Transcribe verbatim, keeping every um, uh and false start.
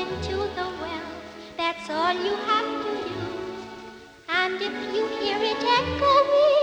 into the well. That's all you have to do. And if you hear it echoing